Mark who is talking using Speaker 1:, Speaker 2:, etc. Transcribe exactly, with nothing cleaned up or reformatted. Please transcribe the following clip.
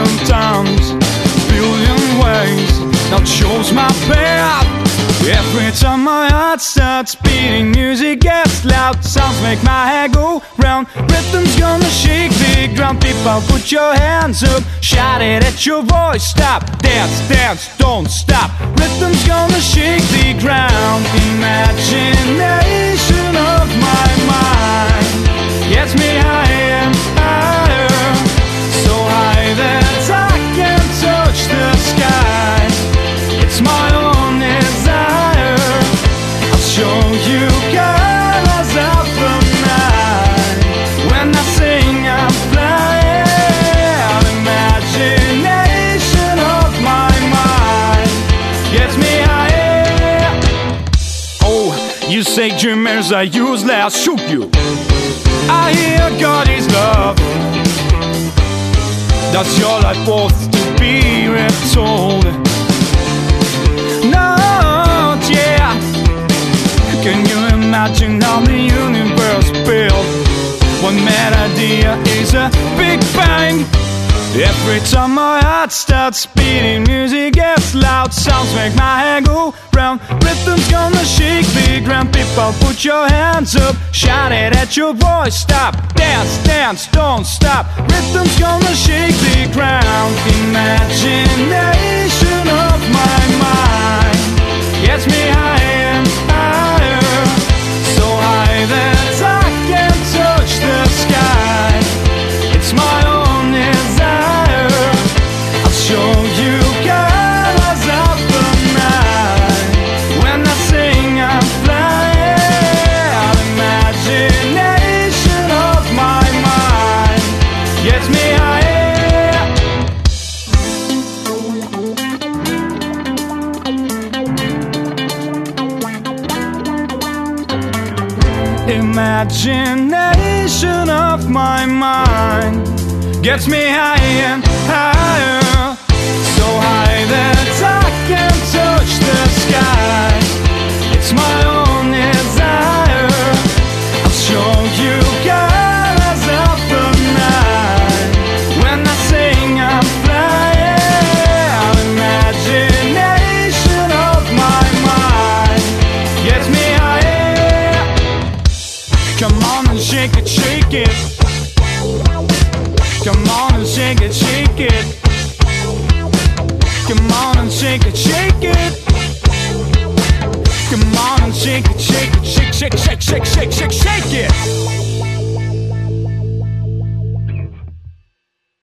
Speaker 1: billion times, billion ways. Now choose my path. Every time my heart starts beating, music gets loud, sounds make my hair go round. Rhythm's gonna shake the ground. People, put your hands up, shout it at your voice. Stop, dance, dance, don't stop. Rhythm's gonna shake the ground. Imagination of my mind gets me higher and higher, so high that I can touch the sky. It's my own desire. I'll show you colors of the night. When I sing, I'm flying. Imagination of my mind gets me higher. Oh, you say dreamers are useless, shoot you. I hear God is love. Does your life worth to be retold? Not yet. Can you imagine how the universe built? One melody is a big bang. Every time my heart starts beating, music gets loud, sounds make my hair go round. Rhythm's gonna shake the ground. People, put your hands up, shout it at your voice. Stop, dance, dance, don't stop. Rhythm's gonna shake the ground. Imagination of my mind gets me higher and higher, so high that I can touch the sky. It's my own desire. I'll show you colors of the night. When I sing, I'm flying. Imagination of my mind gets me higher. Imagination of my mind gets me higher and higher, so high that I can touch the sky. It's my own desire. I'll show you colors of the night. When I sing, I'm flying. Imagination of my mind gets me higher. Come on and shake it, shake it. Come on and shake it, shake it. Come on and shake it, shake it. Come on and shake it, shake it, shake, shake, shake, shake, shake, shake, shake it.